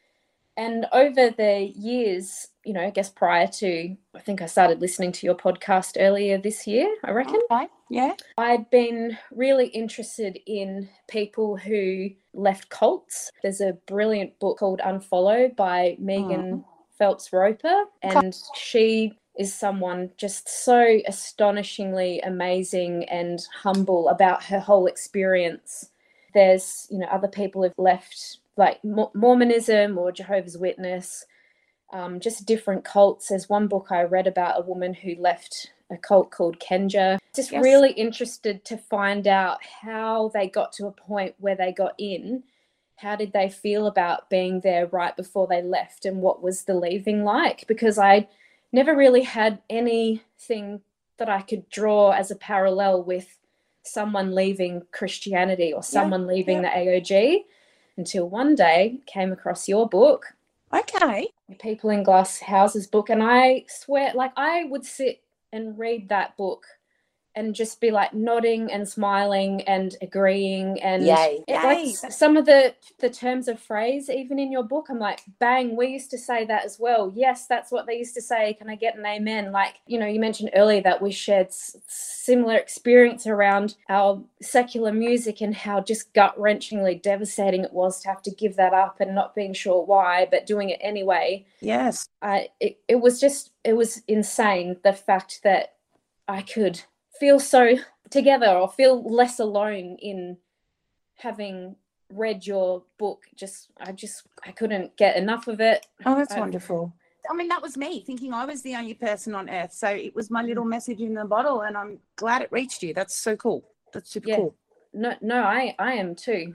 And over the years, you know, I guess prior to, I think I started listening to your podcast earlier this year, I reckon. Okay. Yeah. I'd been really interested in people who left cults. There's a brilliant book called Unfollow by Megan Phelps Roper, and she is someone just so astonishingly amazing and humble about her whole experience. There's, you know, other people who've left like Mormonism or Jehovah's Witness, just different cults. There's one book I read about a woman who left a cult called Kenja. Just really interested to find out how they got to a point where they got in. How did they feel about being there right before they left, and what was the leaving like? Because I never really had anything that I could draw as a parallel with someone leaving Christianity or someone leaving the AOG until one day came across your book. Okay. People in Glass Houses book. And I swear, like, I would sit and read that book and just be like nodding and smiling and agreeing. And like some of the terms of phrase, even in your book, I'm like, bang, we used to say that as well. Yes, that's what they used to say. Can I get an amen? Like, you know, you mentioned earlier that we shared similar experience around our secular music and how just gut-wrenchingly devastating it was to have to give that up and not being sure why, but doing it anyway. Yes. It was insane, the fact that I could feel so together or feel less alone in having read your book. I couldn't get enough of it. Oh, that's wonderful. I mean, that was me thinking I was the only person on earth. So it was my little message in the bottle, and I'm glad it reached you. That's so cool. That's super cool. No, I am too.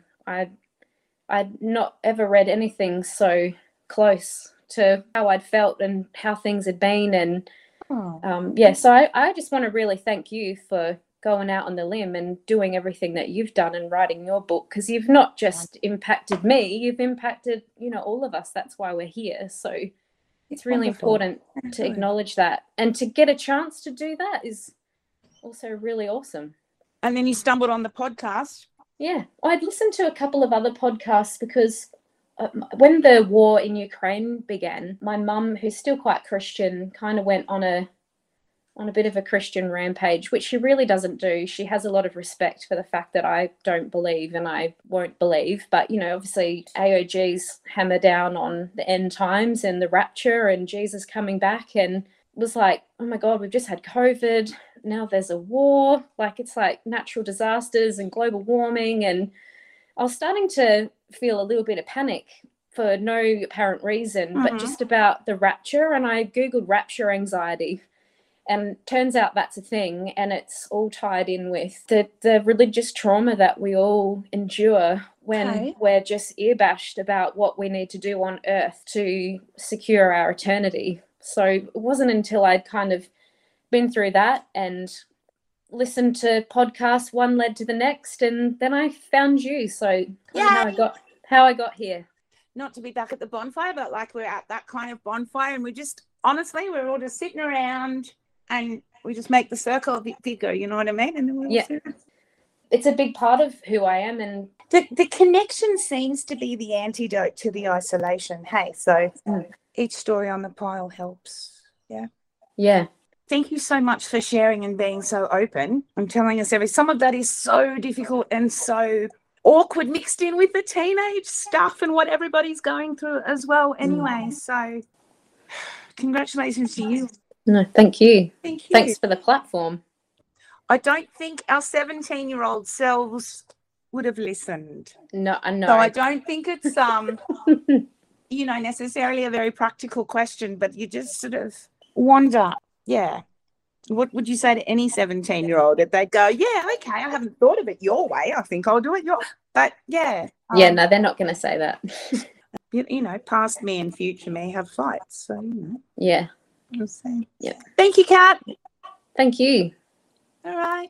I'd not ever read anything so close to how I'd felt and how things had been. And so I just want to really thank you for going out on the limb and doing everything that you've done and writing your book, because you've not just impacted me, you've impacted, you know, all of us. That's why we're here. So it's really important to acknowledge that, and to get a chance to do that is also really awesome. And then you stumbled on the podcast. Yeah, I'd listened to a couple of other podcasts because when the war in Ukraine began, my mum, who's still quite Christian, kind of went on a bit of a Christian rampage, which she really doesn't do. She has a lot of respect for the fact that I don't believe and I won't believe. But, you know, obviously AOG's hammer down on the end times and the rapture and Jesus coming back, and was like, oh my God, we've just had COVID. Now there's a war. Like, it's like natural disasters and global warming. And I was starting to feel a little bit of panic for no apparent reason, but just about the rapture. And I Googled rapture anxiety, and turns out that's a thing. And it's all tied in with the religious trauma that we all endure when we're just earbashed about what we need to do on earth to secure our eternity. So it wasn't until I'd kind of been through that and listened to podcasts, one led to the next, and then I found you. So how I got here. Not to be back at the bonfire, but like we're at that kind of bonfire, and we're just, honestly, we're all just sitting around and we just make the circle a bit bigger, you know what I mean? And then we're all it's a big part of who I am. And the connection seems to be the antidote to the isolation. Hey, so each story on the pile helps. Yeah. Thank you so much for sharing and being so open and telling us some of that is so difficult and so awkward, mixed in with the teenage stuff and what everybody's going through as well anyway. So congratulations to you. No, thank you. Thank you. Thanks for the platform. I don't think our 17-year-old selves would have listened. No, I know. So I don't think it's necessarily a very practical question, but you just sort of wonder. Yeah. What would you say to any 17-year-old if they go, yeah, okay, I haven't thought of it your way. I think I'll do it your way. But, yeah. No, they're not going to say that. Past me and future me have fights. So, Yeah. We'll see. Yeah. Thank you, Kat. Thank you. All right.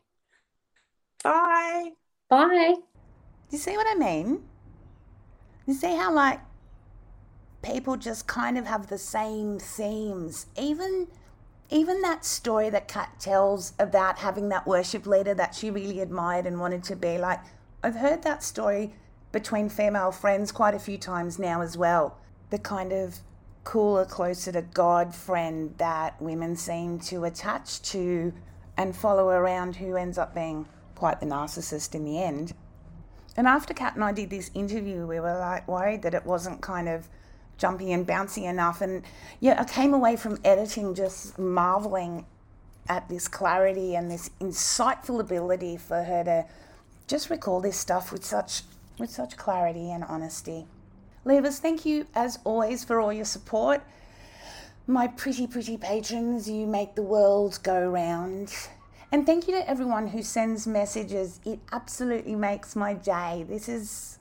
Bye. Bye. You see what I mean? You see how, like, people just kind of have the same themes. Even that story that Kat tells about having that worship leader that she really admired and wanted to be like, I've heard that story between female friends quite a few times now as well. the kind of cooler, closer to God friend that women seem to attach to and follow around, who ends up being quite the narcissist in the end. And after Kat and I did this interview, we were like worried that it wasn't kind of jumpy and bouncy enough. And yeah, I came away from editing just marveling at this clarity and this insightful ability for her to just recall this stuff with such clarity and honesty. Leavers, thank you as always for all your support. My pretty patrons, you make the world go round. And thank you to everyone who sends messages. It absolutely makes my day. This is,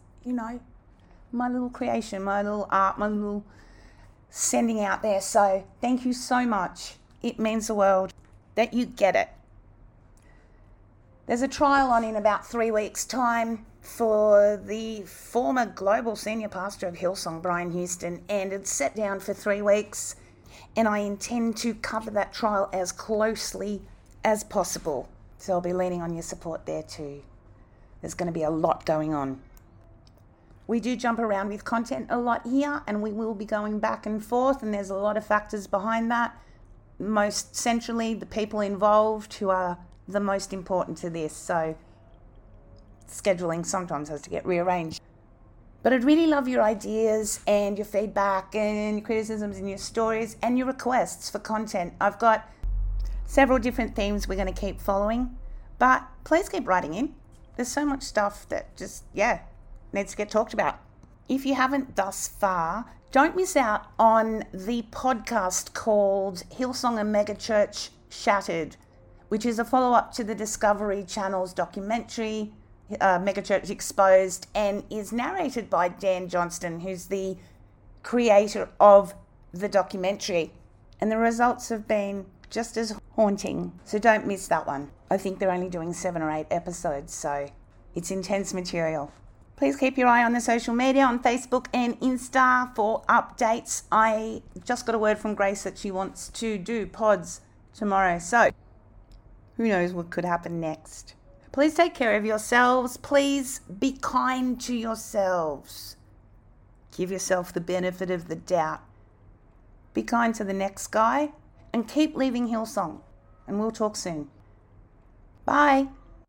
my little creation, my little art, my little sending out there. So thank you so much. It means the world that you get it. There's a trial on in about 3 weeks' time for the former global senior pastor of Hillsong, Brian Houston, and it's set down for 3 weeks, and I intend to cover that trial as closely as possible. So I'll be leaning on your support there too. There's going to be a lot going on. We do jump around with content a lot here, and we will be going back and forth, and there's a lot of factors behind that. Most centrally, the people involved who are the most important to this. So scheduling sometimes has to get rearranged. But I'd really love your ideas and your feedback and your criticisms and your stories and your requests for content. I've got several different themes we're going to keep following, but please keep writing in. There's so much stuff that just, needs to get talked about. If you haven't thus far, don't miss out on the podcast called Hillsong and Megachurch Shattered, which is a follow-up to the Discovery Channel's documentary, Megachurch Exposed, and is narrated by Dan Johnston, who's the creator of the documentary. And the results have been just as haunting, so don't miss that one. I think they're only doing 7 or 8 episodes, so it's intense material. Please keep your eye on the social media, on Facebook and Insta for updates. I just got a word from Grace that she wants to do pods tomorrow, so who knows what could happen next. Please take care of yourselves. Please be kind to yourselves. Give yourself the benefit of the doubt. Be kind to the next guy and keep leaving Hillsong. And we'll talk soon. Bye.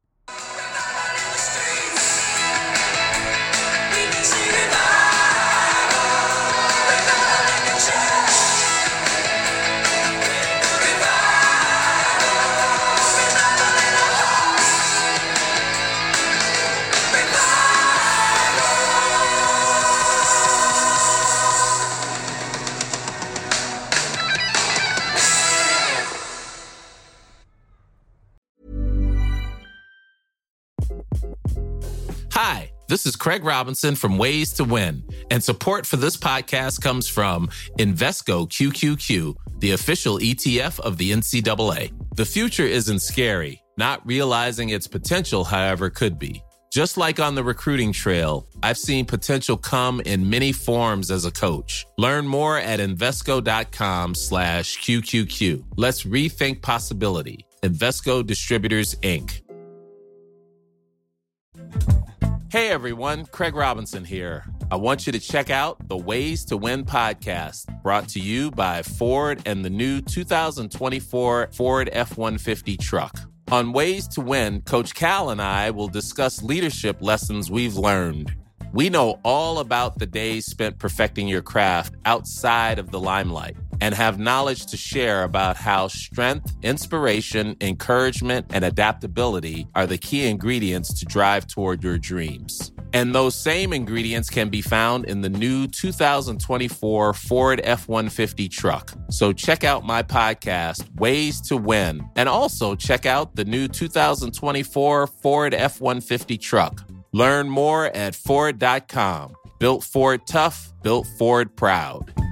Hi, this is Craig Robinson from Ways to Win, and support for this podcast comes from Invesco QQQ, the official ETF of the NCAA. The future isn't scary. Not realizing its potential, however, could be. Just like on the recruiting trail, I've seen potential come in many forms as a coach. Learn more at Invesco.com/QQQ. Let's rethink possibility. Invesco Distributors, Inc. Hey everyone, Craig Robinson here. I want you to check out the Ways to Win podcast, brought to you by Ford and the new 2024 Ford F-150 truck. On Ways to Win, Coach Cal and I will discuss leadership lessons we've learned. We know all about the days spent perfecting your craft outside of the limelight and have knowledge to share about how strength, inspiration, encouragement, and adaptability are the key ingredients to drive toward your dreams. And those same ingredients can be found in the new 2024 Ford F-150 truck. So check out my podcast, Ways to Win, and also check out the new 2024 Ford F-150 truck. Learn more at Ford.com. Built Ford tough, built Ford proud.